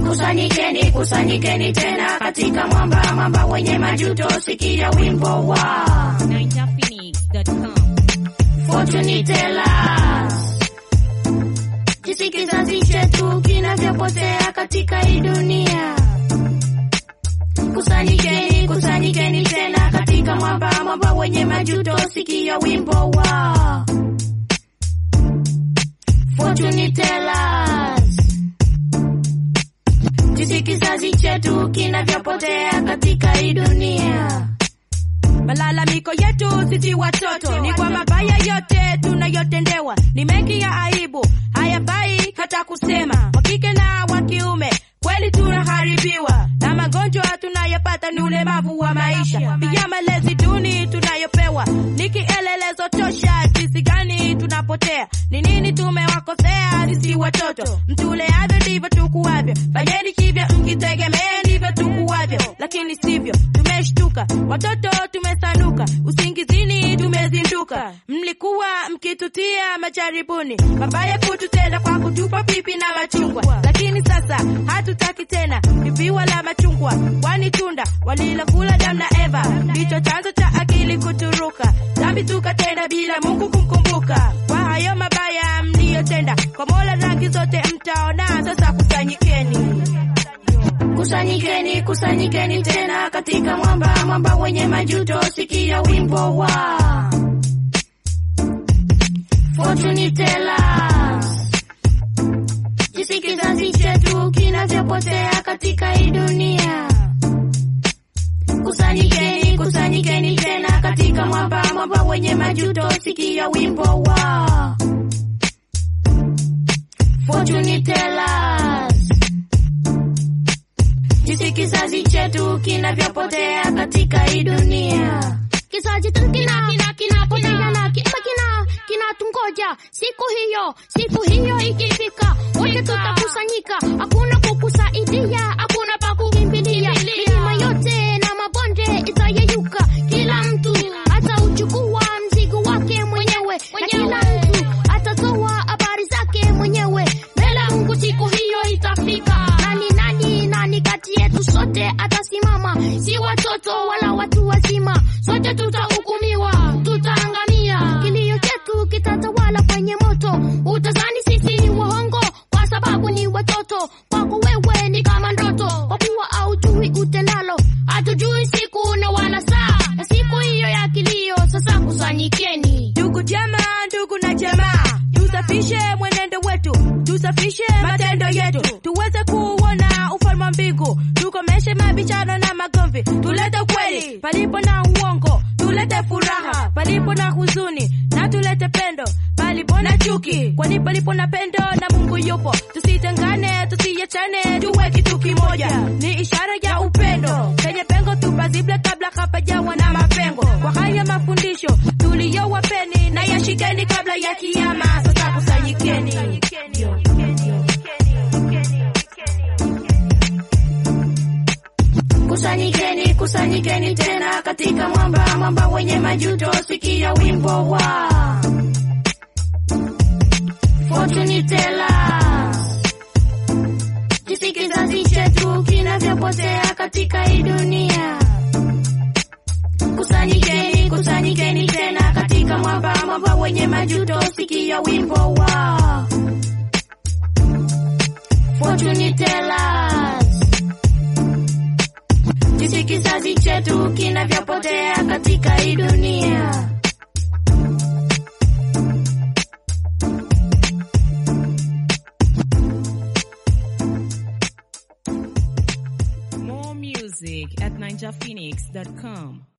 Kusanyikeni, kusanyikeni tena katika mwamba wenye majuto, sikia wimbo wa NinjaPhoenix.com. Fortune tellers. Jinsi kizazi chetu kinavyopotea katika hii dunia. Kusanyikeni, kusanyikeni tena katika mwamba wenye majuto, sikia wimbo wa Fortune tellers. Jinsi kizazi chetu kinavyopotea katika hii dunia. Malalamiko yetu sisi watoto ni kwa mabaya yote tunayotendewa, ni mengi ya aibu hayafai hata kusema. Wakike na wa kiume kweli tunaharibiwa, na magonjwa tunayopata ni ulemavu wa maisha. Pia malezi duni tunayopewa ni kielelezo tosha jinsi gani tunapotea. Ni nini tumewakosea sisi watoto? Mtuleavyo ndivyo tukuavyo, fanyeni hivyo mkitegemea ndivyo tukuavyo, lakini sivyo. Tumeshtuka watoto, tumesanuka usingizini, tumezinduka. Mlikuwa mkitutia majaribuni mabaya kututenda kwa kutupa pipi na machungwa, lakini sasa hatutaki tena pipi wala machungwa, kwani tunda walilokula Adam na Eva ndicho chanzo cha akili kuturuka. Dhambi tukatenda bila Mungu kumkumbuka. Kwa hayo mabaya mliyotenda kwa Mola rangi zote mtaona. Sasa kusanyikeni, kusanyikeni, kusanyikeni tena katika mwamba wenye majuto, sikia wimbo wa Fortune tellers. Jinsi kizazi chetu kinavyopotea katika hii dunia. Kusanyikeni, kusanyikeni tena katika mwamba wenye majuto, sikia wimbo wa Fortune tellers. Jinsi kizazi chetu kinavyopotea katika hii dunia. Kizazi chetu kinapotea na kinatungoja siku hiyo ikifika, wote tutakusanyika. Hakuna kukusaidia, hakuna pa kukimbilia. Milima yote na mabonde itayeyuka, kila mtu atauchukua mzigo wake mwenyewe, na kila mtu atatoa habari zake mwenyewe. Mbele Mungu siku hiyo itafika. Nani kati yetu sote atasimama? Si watoto wala watu wazima, sote tutahukumiwa, tutaangamia. Kilio chetu kitatawala kwenye moto. Utazani sisi ni waongo kwa sababu ni watoto. Kwako wewe ni kama ndoto, kwa kuwa haujui utendalo. Hatujui siku na wala saa, na siku hiyo ya kilio. Sasa kusanyikeni, ndugu na jamaa, tusafishe mwenendo wetu, tusafishe matendo yetu, tuweze kuona ufalme wa mbingu. Tukomeshe mabichano na magomvi, tulete kweli palipo na uongo, tulete furaha palipo na huzuni, na tulete pendo palipo na chuki, kwani palipo na pendo na Mungu yupo. Tusitengane, tusiachane, tuwe kitu kimoja, ni ishara ya upendo. Penye pengo tupazible kabla hapajawa na mapengo. Kwa haya mafundisho tuliyowapeni, na yashikeni kabla ya kiyama. Sasa kusanyikeni, kusanyikeni, kusanyikeni tena katika mwamba wenye majuto, sikia wimbo wa Fortune tellers. Jinsi kizazi chetu kinavyopotea katika hii dunia. Kusanyikeni, kusanyikeni tena katika mwamba wenye majuto, sikia wimbo wa Fortune tellers. Jinsi kizazi chetu kinavyopotea katika hii dunia. more music at NinjaPhoenix.com.